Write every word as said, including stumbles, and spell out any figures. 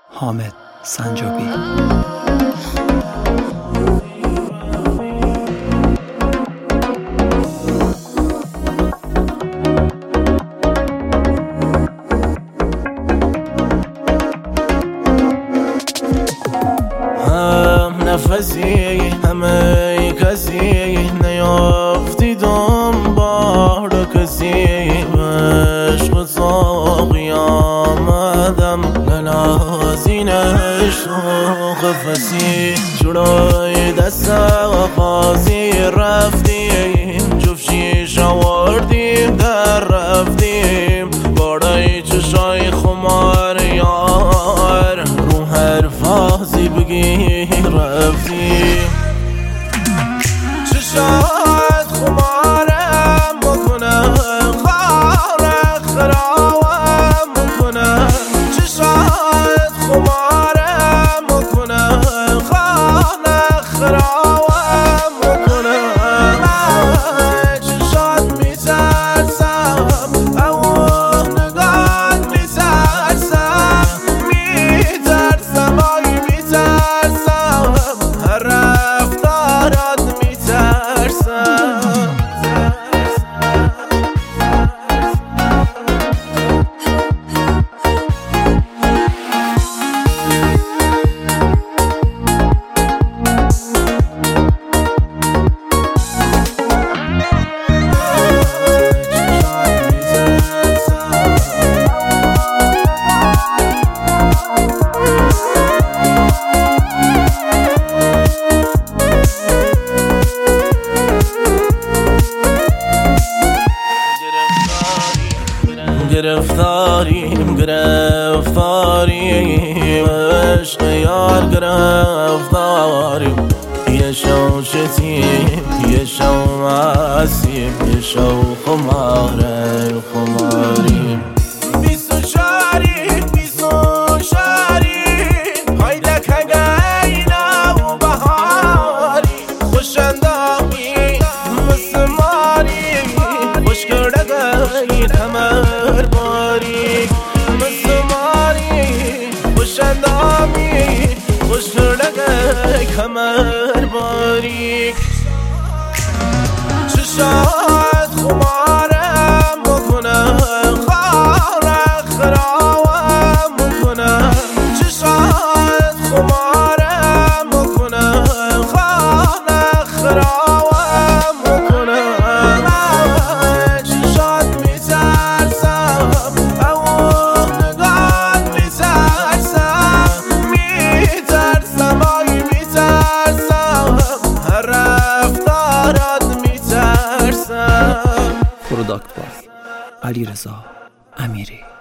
حامد سنجابی. نفسی همه کسی نیافتی دنبال کسی عشق ساقی آمدم للازینش تو قفسی جلوی دست قاضی رفتیم جفت شیش آوردیم در رفتیم بارای چشای خمار یار رو هر فازی بگی رفتیم چشات خمارم بکنم خارق خرابم بکنم چشات خمارم بکنم خارق خرابم بکنم چشات میترسم او نگاه میترسم میترسم آی میترسم هر رفتارات میترسم گرفتاریم گرفتاریم عشق یار گرفتاریم یه شو شتیم یه شو مسیم یه شو خماره خماریم بیست و چاریم بیست و چاریم هایده کگینا و بهاریم خوشندامی مثل ماریم خوش کردگی کمر باریک مثل ماری خوشندامی خوش کردگی کمر باریک چشات خمارم بکنم خارق خرابم بکنم چشات خمارم بکنم خارق خرابم بکنم چشات میترسم او نگاه میترسم میترسم آی میترسم هر رفتارات میترسم. پروداکت باز علیرضا امیری.